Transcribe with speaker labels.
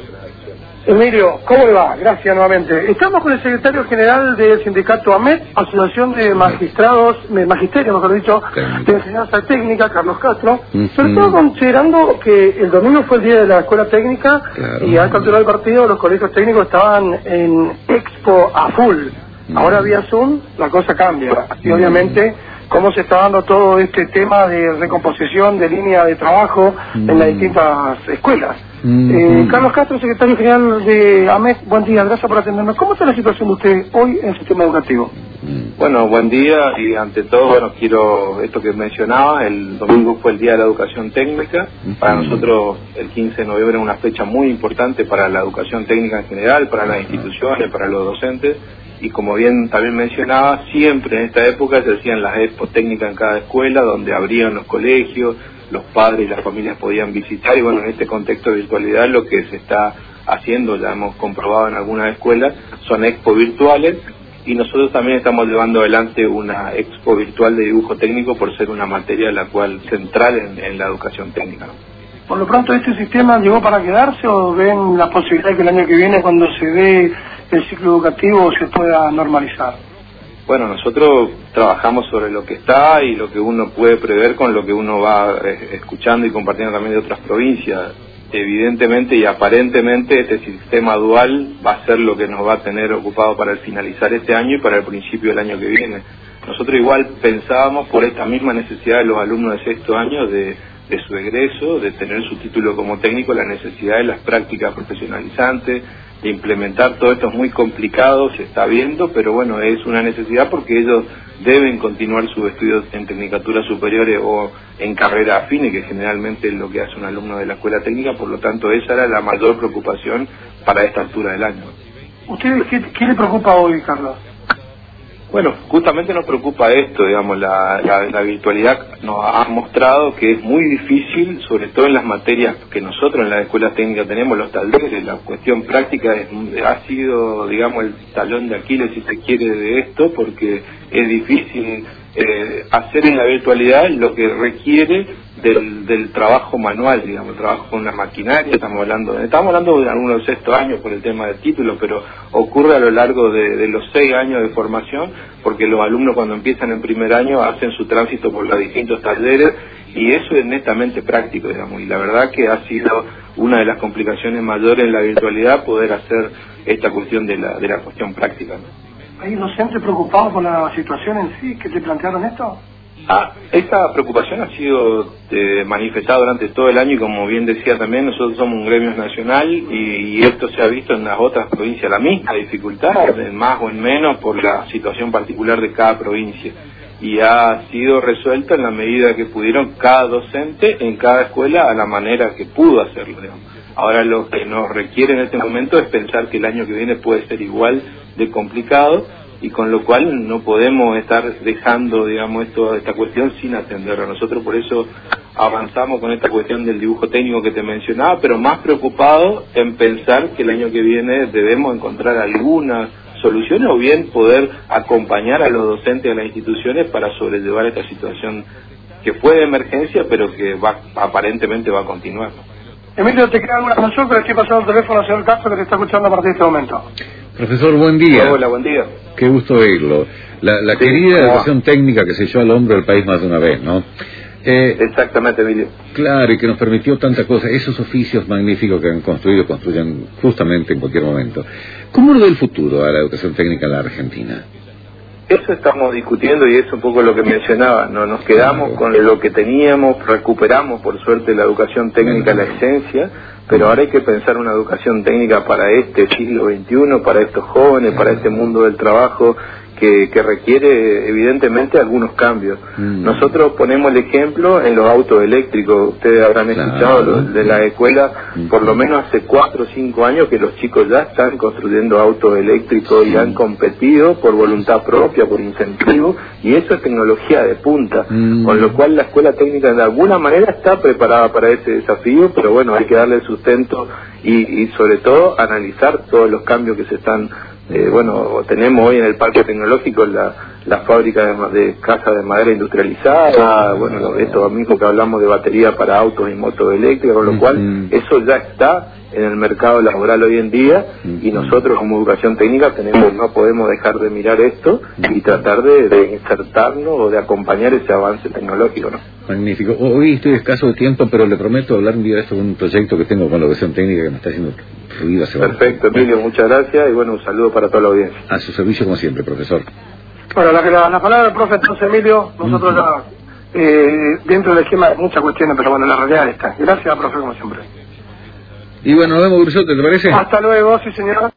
Speaker 1: Emilio, ¿cómo le va? Gracias nuevamente. Estamos con el secretario general del sindicato AMET, Asociación de Magistrados, Magisterio, mejor dicho, de Enseñanza Técnica, Carlos Castro, sobre todo considerando que el domingo fue el día de la Escuela Técnica y al continuar el partido los colegios técnicos estaban en Expo a full. Ahora vía Zoom la cosa cambia y obviamente cómo se está dando todo este tema de recomposición de línea de trabajo en las distintas escuelas. Carlos Castro, secretario general de AMET, buen día, gracias por atendernos. ¿Cómo está la situación de usted hoy en el sistema educativo?
Speaker 2: Bueno, buen día y ante todo, bueno, quiero esto que mencionaba, el domingo fue el Día de la Educación Técnica. Para nosotros el 15 de noviembre es una fecha muy importante para la educación técnica en general, para las instituciones, para los docentes. Y como bien también mencionaba, siempre en esta época se hacían las expos técnicas en cada escuela, donde abrían los colegios, los padres y las familias podían visitar, y bueno, en este contexto de virtualidad lo que se está haciendo, ya hemos comprobado en algunas escuelas, son expos virtuales, y nosotros también estamos llevando adelante una expo virtual de dibujo técnico por ser una materia la cual central en la educación técnica, ¿no?
Speaker 1: Por lo pronto, ¿este sistema llegó para quedarse o ven la posibilidad de que el año que viene, cuando se dé el ciclo educativo, se pueda normalizar?
Speaker 2: Bueno, nosotros trabajamos sobre lo que está y lo que uno puede prever con lo que uno va escuchando y compartiendo también de otras provincias. Evidentemente y aparentemente este sistema dual va a ser lo que nos va a tener ocupado para el finalizar este año y para el principio del año que viene. Nosotros igual pensábamos, por esta misma necesidad de los alumnos de sexto año de su egreso, de tener su título como técnico, la necesidad de las prácticas profesionalizantes, de implementar todo esto es muy complicado, se está viendo, pero bueno, es una necesidad porque ellos deben continuar sus estudios en tecnicaturas superiores o en carrera afine, que generalmente es lo que hace un alumno de la escuela técnica, por lo tanto esa era la mayor preocupación para esta altura del año.
Speaker 1: ¿Ustedes qué le preocupa hoy, Carlos?
Speaker 2: Bueno, justamente nos preocupa esto, digamos, la virtualidad nos ha mostrado que es muy difícil, sobre todo en las materias que nosotros en la escuela técnica tenemos, los talleres, la cuestión práctica ha sido, digamos, el talón de Aquiles, si se quiere, de esto, porque es difícil hacer en la virtualidad lo que requiere del trabajo manual, digamos, el trabajo con una maquinaria. Estamos hablando de algunos sexto años por el tema del título, pero ocurre a lo largo de los 6 años de formación, porque los alumnos cuando empiezan en primer año hacen su tránsito por los distintos talleres, y eso es netamente práctico, digamos, y la verdad que ha sido una de las complicaciones mayores en la virtualidad poder hacer esta cuestión de la cuestión práctica, ¿no?
Speaker 1: ¿Hay docentes preocupados por la situación en sí que te plantearon esto?
Speaker 2: Esta preocupación ha sido manifestada durante todo el año y como bien decía también, nosotros somos un gremio nacional y esto se ha visto en las otras provincias, la misma dificultad, en más o en menos por la situación particular de cada provincia. Y ha sido resuelta en la medida que pudieron cada docente en cada escuela a la manera que pudo hacerlo, digamos. Ahora lo que nos requiere en este momento es pensar que el año que viene puede ser igual de complicado y con lo cual no podemos estar dejando, digamos, esta cuestión sin atenderla. Nosotros por eso avanzamos con esta cuestión del dibujo técnico que te mencionaba, pero más preocupado en pensar que el año que viene debemos encontrar algunas soluciones o bien poder acompañar a los docentes de las instituciones para sobrellevar esta situación que fue de emergencia pero que aparentemente va a continuar.
Speaker 1: Emilio, ¿te queda alguna consulta? Le estoy pasando el teléfono al señor Castro que te está escuchando a partir de este momento.
Speaker 3: Profesor, buen día.
Speaker 2: Hola, buen día.
Speaker 3: Qué gusto oírlo. La
Speaker 2: Sí,
Speaker 3: querida educación técnica que se echó al hombro del país más de una vez, ¿no?
Speaker 2: Exactamente, Emilio.
Speaker 3: Claro, y que nos permitió tantas cosas, esos oficios magníficos que han construido, construyen justamente en cualquier momento. ¿Cómo lo ve el futuro a la educación técnica en la Argentina?
Speaker 2: Eso estamos discutiendo y es un poco lo que mencionaba, no nos quedamos con lo que teníamos, recuperamos por suerte la educación técnica, la esencia, pero ahora hay que pensar una educación técnica para este siglo XXI, para estos jóvenes, para este mundo del trabajo que requiere evidentemente algunos cambios. Nosotros ponemos el ejemplo en los autos eléctricos, ustedes habrán escuchado de la escuela, por lo menos hace 4 o 5 años que los chicos ya están construyendo autos eléctricos y han competido por voluntad propia, por incentivo, y eso es tecnología de punta, con lo cual la escuela técnica de alguna manera está preparada para ese desafío, pero bueno, hay que darle sustento y sobre todo analizar todos los cambios que se están, tenemos hoy en el parque tecnológico la fábrica de casas de madera industrializada, esto mismo que hablamos de batería para autos y motos eléctricas, con lo cual eso ya está en el mercado laboral hoy en día, y nosotros como educación técnica no podemos dejar de mirar esto y tratar de insertarnos o de acompañar ese avance tecnológico, ¿no?
Speaker 3: Magnífico. Hoy estoy escaso de tiempo, pero le prometo hablar un día de esto con un proyecto que tengo con la educación técnica que me está haciendo ruido hace rato.
Speaker 2: Perfecto, Emilio, muchas gracias y un saludo para toda la audiencia.
Speaker 3: A su servicio como siempre, profesor.
Speaker 1: Bueno, la palabra del profe entonces, Emilio, nosotros ya dentro del esquema hay muchas cuestiones, pero la realidad está. Gracias, profe, como siempre.
Speaker 3: Y nos vemos, Grusote, ¿te parece?
Speaker 1: Hasta luego, sí señor.